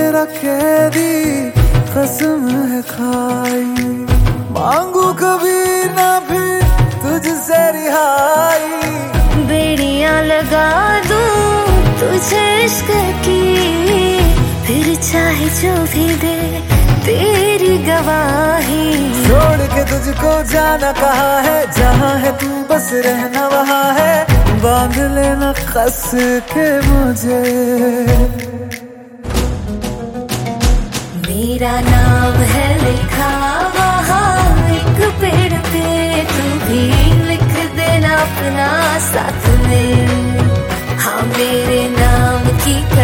तेरा कैदी कसम है खाई, मांगू कभी ना फिर तुझसे रिहाई। बेड़ियां लगा दूं तुझे इश्क की, फिर चाहे जो भी दे तेरी गवाही। छोड़ के तुझको जाना कहा है, जहाँ है तू बस रहना वहाँ है। बांध लेना कस के मुझे, मेरा नाम है लिखा वहाँ एक पेड़ पे, तू भी लिख देना अपना साथ में। हाँ, मेरे नाम की